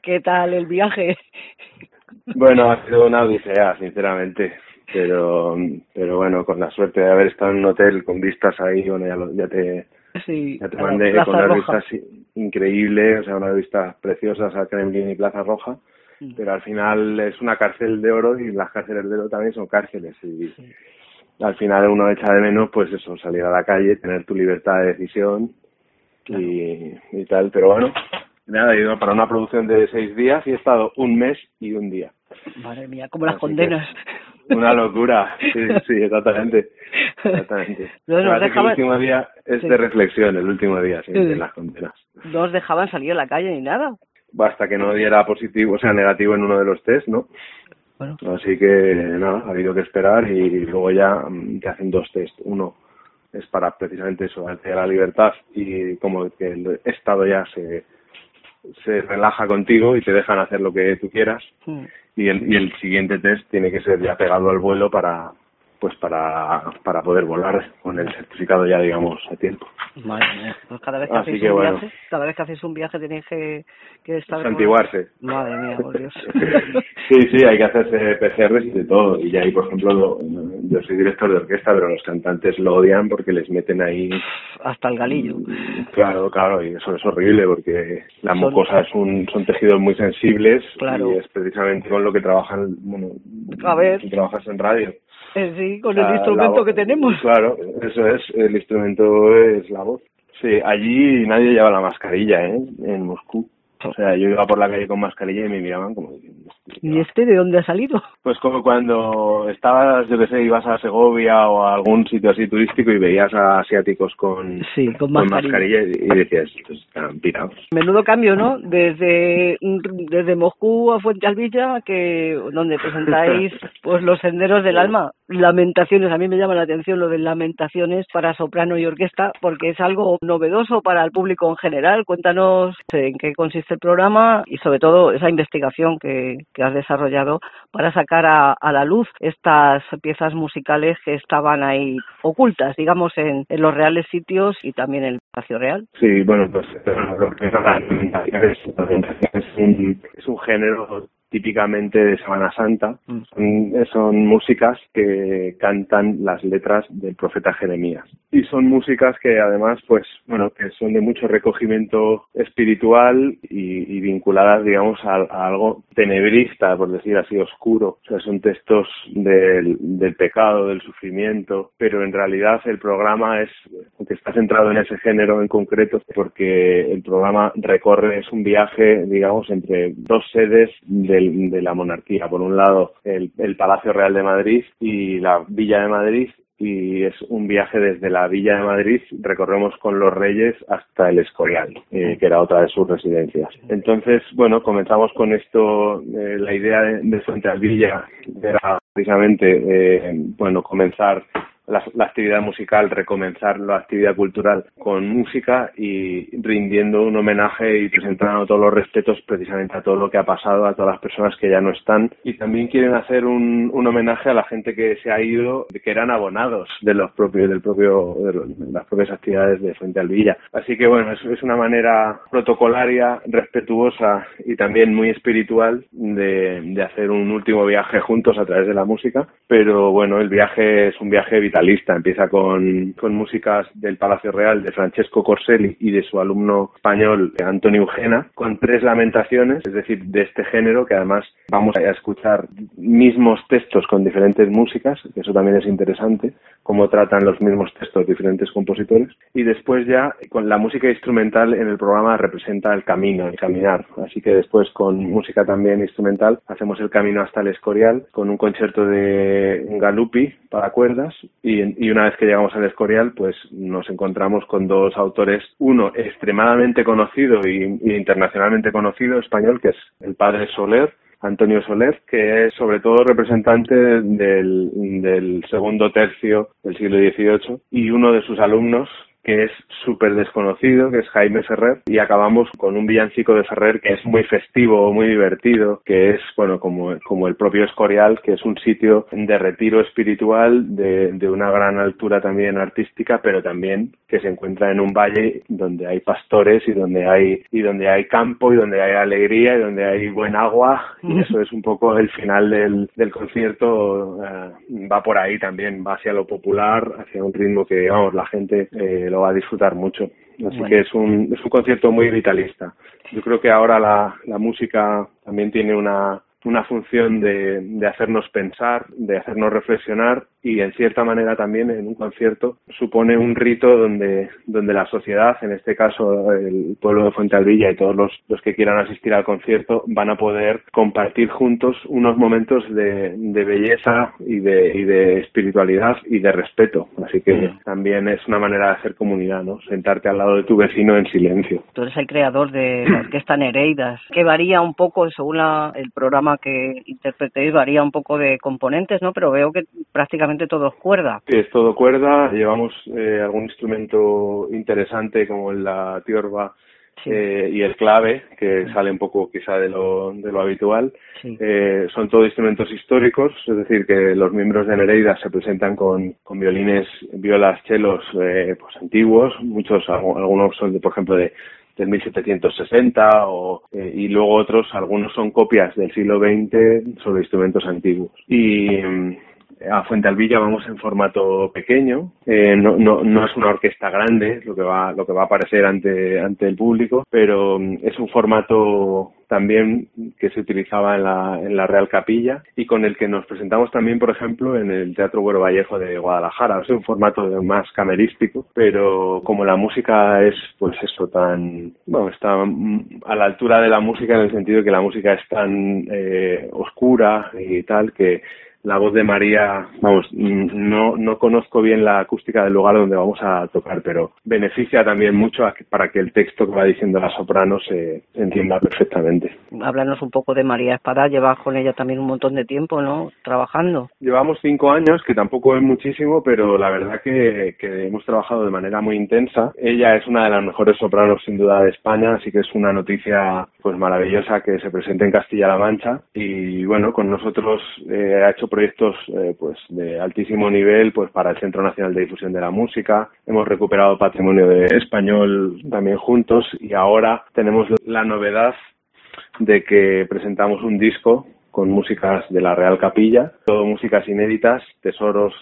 ¿Qué tal el viaje? Bueno, ha sido una odisea, sinceramente, pero bueno, con la suerte de haber estado en un hotel con vistas ahí, bueno, ya te mandé con unas vistas increíbles, o sea, unas vistas preciosas a Kremlin y Plaza Roja, pero al final es una cárcel de oro y las cárceles de oro también son cárceles y al final uno echa de menos, pues eso, salir a la calle, tener tu libertad de decisión y tal, pero bueno. Nada, he ido para una producción de 6 días y he estado 1 mes y 1 día. Madre mía, como las condenas. Una locura, sí, exactamente. No el último día es de reflexión, el último día, sí, de las condenas. No os dejaban salir a la calle ni nada. Hasta que no diera positivo, o sea, negativo en uno de los test, ¿no? Bueno. Así que nada, ha habido que esperar y luego ya te hacen 2 test. Uno es para precisamente eso, acceder a la libertad y como que el estado ya se relaja contigo y te dejan hacer lo que tú quieras y el siguiente test tiene que ser ya pegado al vuelo para poder volar con el certificado ya, digamos, a tiempo. Madre mía, pues cada vez que hacéis un viaje tenéis que estar santiguarse. Madre mía, por Dios. Sí, hay que hacerse PCRs y de todo. Y ahí, por ejemplo, yo soy director de orquesta, pero los cantantes lo odian porque les meten ahí hasta el galillo. Claro, y eso es horrible porque la mucosa son tejidos muy sensibles. Claro. Y es precisamente con lo que trabajan, a ver, tú trabajas en radio. Sí, con el instrumento que tenemos. Claro, eso es, el instrumento es la voz. Sí, allí nadie lleva la mascarilla, en Moscú. O sea, yo iba por la calle con mascarilla y me miraban como diciendo... ¿Y este de dónde ha salido? Pues como cuando estabas, yo qué sé, ibas a Segovia o a algún sitio así turístico y veías a asiáticos con mascarilla y decías, están pirados. Menudo cambio, ¿no? Desde Moscú a Fuentealbilla, donde presentáis pues los senderos del alma. Lamentaciones, a mí me llama la atención lo de lamentaciones para soprano y orquesta, porque es algo novedoso para el público en general. Cuéntanos en qué consiste el programa y sobre todo esa investigación que has desarrollado para sacar a la luz estas piezas musicales que estaban ahí ocultas, digamos, en los reales sitios y también en el espacio real. Sí, bueno, pues lo que es un género típicamente de Semana Santa. Son músicas que cantan las letras del profeta Jeremías. Y son músicas que además, pues, bueno, que son de mucho recogimiento espiritual y vinculadas, digamos, a algo tenebrista, por decir así, oscuro. O sea, son textos del pecado, del sufrimiento, pero en realidad el programa aunque está centrado en ese género en concreto, porque el programa es un viaje, digamos, entre 2 sedes de la monarquía. Por un lado, el Palacio Real de Madrid y la Villa de Madrid, y es un viaje desde la Villa de Madrid, recorremos con los Reyes hasta el Escorial, que era otra de sus residencias. Entonces, bueno, comenzamos con esto, la idea de Fuentealbilla era precisamente, comenzar la actividad musical, recomenzar la actividad cultural con música y rindiendo un homenaje y presentando todos los respetos precisamente a todo lo que ha pasado, a todas las personas que ya no están, y también quieren hacer un homenaje a la gente que se ha ido, que eran abonados de las propias actividades de Fuentealbilla. Así que bueno, es una manera protocolaria, respetuosa y también muy espiritual de hacer un último viaje juntos a través de la música, pero bueno, el viaje es un viaje vitalista. Empieza con músicas del Palacio Real de Francesco Corselli y de su alumno español Antonio Eugena, con 3 lamentaciones, es decir, de este género, que además vamos a escuchar mismos textos con diferentes músicas, que eso también es interesante, cómo tratan los mismos textos diferentes compositores. Y después ya, con la música instrumental en el programa representa el camino, el caminar. Así que después, con música también instrumental, hacemos el camino hasta el Escorial, con un concierto de Galuppi para cuerdas. Y una vez que llegamos al Escorial, pues nos encontramos con 2 autores, uno extremadamente conocido y internacionalmente conocido, español, que es el padre Soler, Antonio Soler, que es sobre todo representante del segundo tercio del siglo XVIII, y uno de sus alumnos, que es súper desconocido, que es Jaime Ferrer, y acabamos con un villancico de Ferrer que es muy festivo, muy divertido, que es, bueno, como el propio Escorial, que es un sitio de retiro espiritual de una gran altura también artística, pero también que se encuentra en un valle donde hay pastores y donde hay campo y donde hay alegría y donde hay buen agua, y eso es un poco el final del concierto. Va por ahí también, va hacia lo popular, hacia un ritmo que, vamos, la gente lo va a disfrutar mucho. Así que es un concierto muy vitalista. Yo creo que ahora la música también tiene una función de hacernos pensar, de hacernos reflexionar, y en cierta manera también en un concierto supone un rito donde la sociedad, en este caso el pueblo de Fuentealbilla y todos los que quieran asistir al concierto, van a poder compartir juntos unos momentos de belleza y de espiritualidad y de respeto. Así que también es una manera de hacer comunidad, ¿no? Sentarte al lado de tu vecino en silencio. Tú eres el creador de la orquesta Nereidas, que varía un poco según el programa que interpretéis, varía un poco de componentes, ¿no? Pero veo que prácticamente todo es cuerda. Sí, es todo cuerda. Llevamos algún instrumento interesante como la tiorba, sí, y el clave, que sale un poco quizá de lo habitual. Sí. Son todos instrumentos históricos, es decir, que los miembros de Nereidas se presentan con violines, violas, chelos pues antiguos, algunos son por ejemplo del 1760 y luego algunos son copias del siglo XX sobre instrumentos antiguos. Y a Fuentealbilla vamos en formato pequeño, no es una orquesta grande lo que va a aparecer ante el público, pero es un formato también que se utilizaba en la Real Capilla y con el que nos presentamos también, por ejemplo, en el Teatro Güero Vallejo de Guadalajara. Es un formato más camerístico, pero como la música es, pues eso, está a la altura de la música, en el sentido de que la música es tan oscura y tal, que la voz de María, vamos, no conozco bien la acústica del lugar donde vamos a tocar, pero beneficia también mucho para que el texto que va diciendo la soprano se entienda perfectamente. Háblanos un poco de María Espada. Llevas con ella también un montón de tiempo, ¿no?, trabajando. Llevamos 5 años, que tampoco es muchísimo, pero la verdad que hemos trabajado de manera muy intensa. Ella es una de las mejores sopranos sin duda de España, así que es una noticia pues maravillosa que se presente en Castilla-La Mancha. Y bueno, con nosotros ha hecho proyectos pues de altísimo nivel, pues para el Centro Nacional de Difusión de la Música. Hemos recuperado patrimonio español también juntos, y ahora tenemos la novedad de que presentamos un disco con músicas de la Real Capilla, todo músicas inéditas, tesoros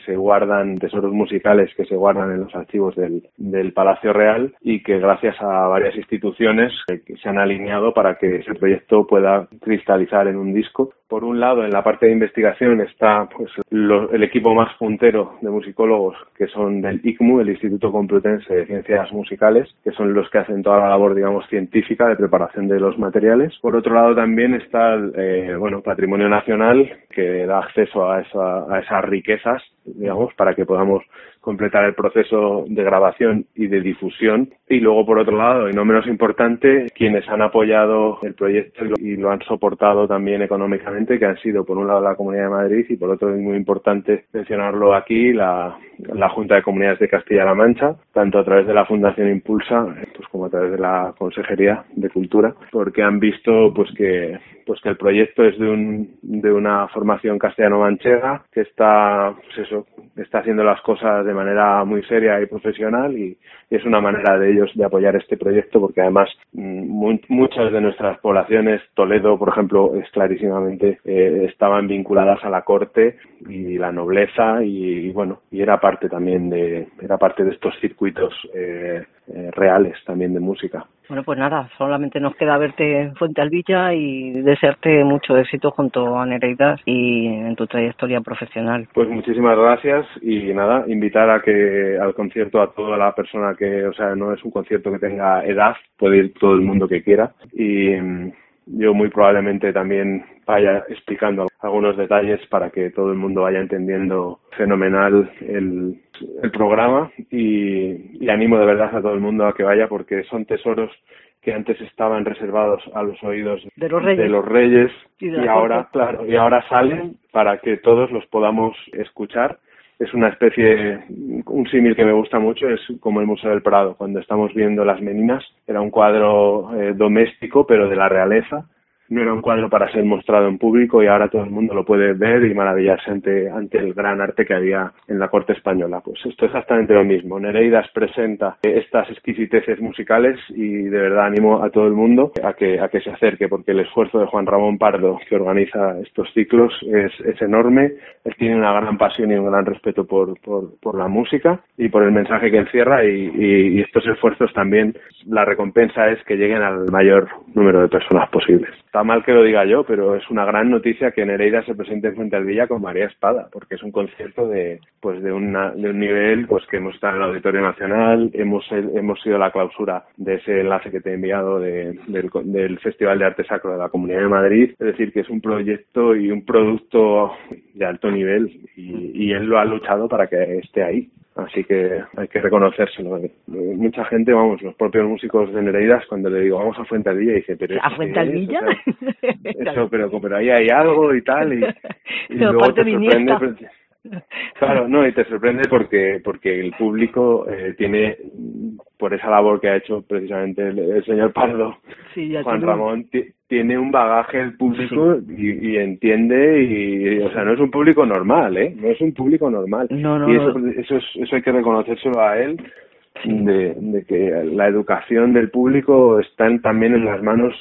musicales que se guardan en los archivos del Palacio Real, y que gracias a varias instituciones que se han alineado para que ese proyecto pueda cristalizar en un disco. Por un lado, en la parte de investigación está pues el equipo más puntero de musicólogos, que son del ICMU, el Instituto Complutense de Ciencias Musicales, que son los que hacen toda la labor, digamos, científica de preparación de los materiales. Por otro lado, también está Patrimonio Nacional, que da acceso a esas riquezas, digamos, para que podamos completar el proceso de grabación y de difusión. Y luego, por otro lado, y no menos importante, quienes han apoyado el proyecto y lo han soportado también económicamente, que han sido, por un lado, la Comunidad de Madrid, y por otro, es muy importante mencionarlo aquí, la Junta de Comunidades de Castilla-La Mancha, tanto a través de la Fundación Impulsa, pues como a través de la Consejería de Cultura, porque han visto pues que el proyecto es de una formación castellano-manchega que está haciendo las cosas de manera muy seria y profesional, y es una manera de ellos de apoyar este proyecto, porque además muchas de nuestras poblaciones, Toledo, por ejemplo, es clarísimamente estaban vinculadas a la corte y la nobleza, y era parte también de estos circuitos reales también de música. Bueno, pues nada, solamente nos queda verte en Fuentealbilla y desearte mucho éxito junto a Nereidas y en tu trayectoria profesional. Pues muchísimas gracias, y nada, invitar al concierto a toda la persona que, no es un concierto que tenga edad, puede ir todo el mundo que quiera, y yo muy probablemente también vaya explicando algunos detalles para que todo el mundo vaya entendiendo fenomenal el programa, y animo de verdad a todo el mundo a que vaya, porque son tesoros que antes estaban reservados a los oídos de los reyes y ahora salen para que todos los podamos escuchar es una especie, un símil que me gusta mucho, es como el Museo del Prado, cuando estamos viendo Las Meninas, era un cuadro doméstico, pero de la realeza. No era un cuadro para ser mostrado en público y ahora todo el mundo lo puede ver y maravillarse ante el gran arte que había en la corte española. Pues esto es exactamente lo mismo. Nereidas presenta estas exquisiteces musicales y de verdad animo a todo el mundo a que se acerque, porque el esfuerzo de Juan Ramón Pardo, que organiza estos ciclos, es enorme. Él tiene una gran pasión y un gran respeto por la música y por el mensaje que encierra y estos esfuerzos también, la recompensa es que lleguen al mayor número de personas posibles. Está mal que lo diga yo, pero es una gran noticia que Nereida se presente en Fuentealbilla con María Espada, porque es un concierto de un nivel pues que hemos estado en el Auditorio Nacional, hemos sido la clausura de ese enlace que te he enviado del Festival de Arte Sacro de la Comunidad de Madrid, es decir, que es un proyecto y un producto de alto nivel y él lo ha luchado para que esté ahí. Así que hay que reconocérselo. Mucha gente, vamos, los propios músicos de Nereidas, cuando le digo vamos a Fuentealbilla, dice, pero ¿a Fuentealbilla? Eso, pero ahí hay algo y tal, y luego te sorprende. Claro, no, y te sorprende porque el público tiene, por esa labor que ha hecho precisamente el señor Pardo, sí, Juan Ramón, tiene un bagaje el público y entiende o sea, no es un público normal, no es un público normal. No, y eso hay que reconocérselo a él. De que la educación del público está también en las manos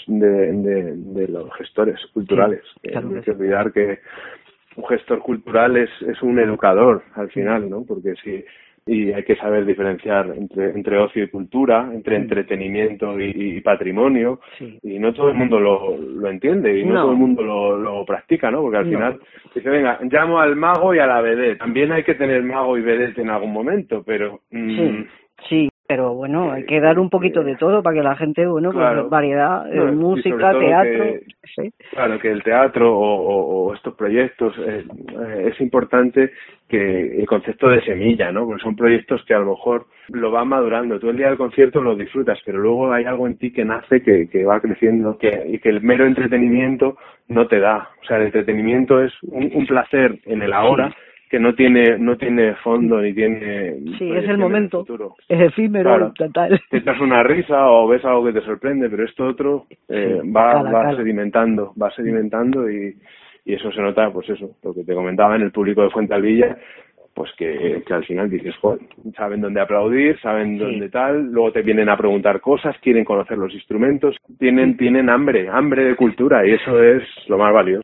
de los gestores culturales. Sí, claro, no hay que olvidar que un gestor cultural es un educador al final, ¿no? Porque y hay que saber diferenciar entre ocio y cultura, entre entretenimiento y patrimonio, y no todo el mundo lo entiende y no todo el mundo lo practica, ¿no? Porque al final dice, venga, llamo al mago y a la vedette. También hay que tener mago y vedette en algún momento, pero sí, pero bueno, hay que dar un poquito de todo para que la gente, bueno, claro, pues variedad, música, teatro. Claro, que el teatro o estos proyectos es importante que el concepto de semilla, ¿no? Porque son proyectos que a lo mejor lo van madurando. Tú el día del concierto lo disfrutas, pero luego hay algo en ti que nace, que va creciendo, y que el mero entretenimiento no te da. O sea, el entretenimiento es un placer en el ahora. Sí. Que no tiene fondo ni tiene... Sí, es el momento, es efímero, claro, total. Te echas una risa o ves algo que te sorprende, pero esto otro va sedimentando y eso se nota, pues eso, lo que te comentaba en el público de Fuentealbilla, pues que al final dices, joder, saben dónde aplaudir, saben dónde tal, luego te vienen a preguntar cosas, quieren conocer los instrumentos, tienen hambre de cultura y eso es lo más valioso.